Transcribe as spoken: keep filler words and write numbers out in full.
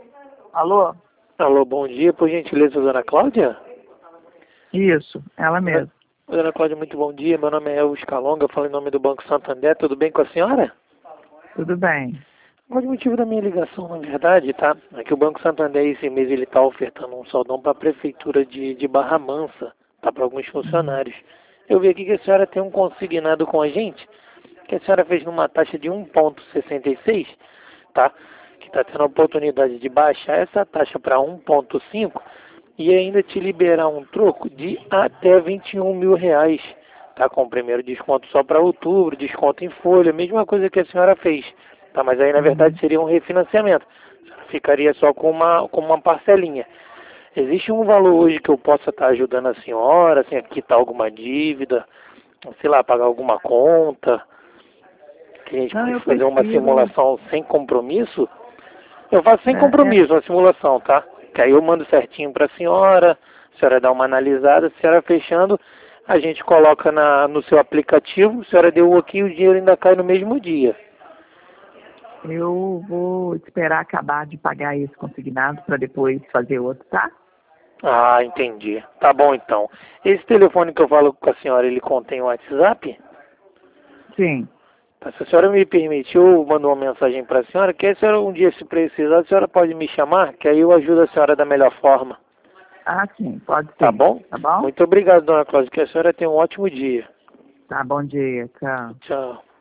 Alô? Alô, bom dia, por gentileza, dona Cláudia? Isso, ela mesma. Dona Cláudia, muito bom dia, meu nome é Elvis Calonga, eu falo em nome do Banco Santander, tudo bem com a senhora? Tudo bem. O motivo da minha ligação, na verdade, tá? É que o Banco Santander, esse mês, ele está ofertando um saldão para a Prefeitura de, de Barra Mansa, tá? Para alguns Uhum. funcionários. Eu vi aqui que a senhora tem um consignado com a gente, que a senhora fez numa taxa de um vírgula sessenta e seis, tá? Que está tendo a oportunidade de baixar essa taxa para um vírgula cinco e ainda te liberar um troco de até vinte e um mil reais, tá? Com o primeiro desconto só para outubro, desconto em folha, mesma coisa que a senhora fez, tá? Mas aí na verdade Uhum. seria um refinanciamento, a senhora ficaria só com uma, com uma parcelinha. Existe um valor hoje que eu possa estar ajudando a senhora, assim, a quitar alguma dívida, sei lá, pagar alguma conta, que a gente Não, pode eu fazer uma prefiro. simulação sem compromisso? Eu faço sem É, é, compromisso a simulação, tá? Que aí eu mando certinho para a senhora, a senhora dá uma analisada, a senhora fechando, a gente coloca na, no seu aplicativo, a senhora deu o ok e o dinheiro ainda cai no mesmo dia. eu vou esperar acabar de pagar esse consignado para depois fazer outro, tá? Ah, entendi. Tá bom então. Esse telefone que eu falo com a senhora, ele contém o WhatsApp? Sim. Tá, se a senhora me permitiu, eu mando uma mensagem para a senhora, que a senhora um dia, se precisar, a senhora pode me chamar, que aí eu ajudo a senhora da melhor forma. Ah, sim, pode Tá sim. bom? Tá bom? Muito obrigado, dona Cláudia, que a senhora tenha um ótimo dia. Tá, bom dia, tchau. Tchau.